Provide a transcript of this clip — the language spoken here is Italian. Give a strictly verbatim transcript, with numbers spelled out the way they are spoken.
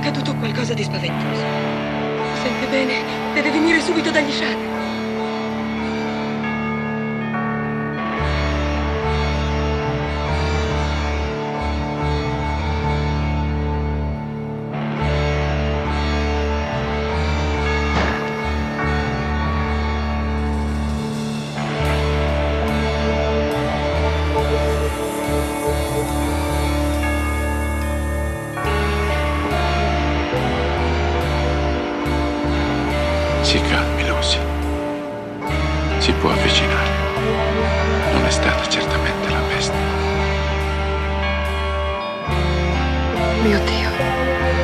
accaduto qualcosa di spaventoso. Sente bene? Deve venire subito dagli scialli. Si calmi, Lucy. Si può avvicinare. Non è stata certamente la peste. Mio Dio.